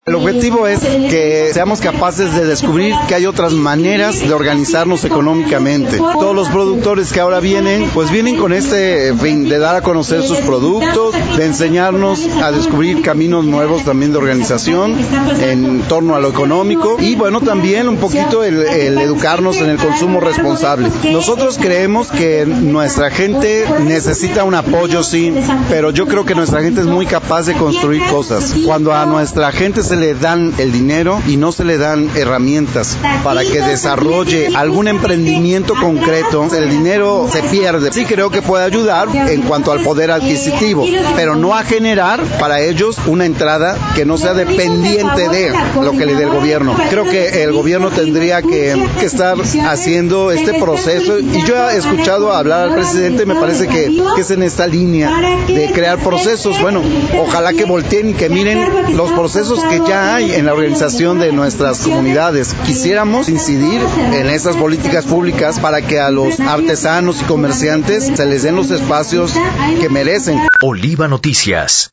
El objetivo es que seamos capaces de descubrir que hay otras maneras de organizarnos económicamente. Todos los productores que ahora vienen, pues vienen con este fin de dar a conocer sus productos, de enseñarnos a descubrir caminos nuevos también de organización en torno a lo económico y bueno, también un poquito el educarnos en el consumo responsable. Nosotros creemos que nuestra gente necesita un apoyo, sí, pero yo creo que nuestra gente es muy capaz de construir cosas. Cuando a nuestra gente se le dan el dinero y no se le dan herramientas para que desarrolle algún emprendimiento concreto, el dinero se pierde. Sí creo que puede ayudar en cuanto al poder adquisitivo, pero no a generar para ellos una entrada que no sea dependiente de lo que le dé el gobierno. Creo que el gobierno tendría que estar haciendo este proceso y yo he escuchado hablar al presidente, me parece que es en esta línea de crear procesos. Bueno, ojalá que volteen y que miren los procesos que ya hay en la organización de nuestras comunidades. Quisiéramos incidir en estas políticas públicas para que a los artesanos y comerciantes se les den los espacios que merecen. Oliva Noticias.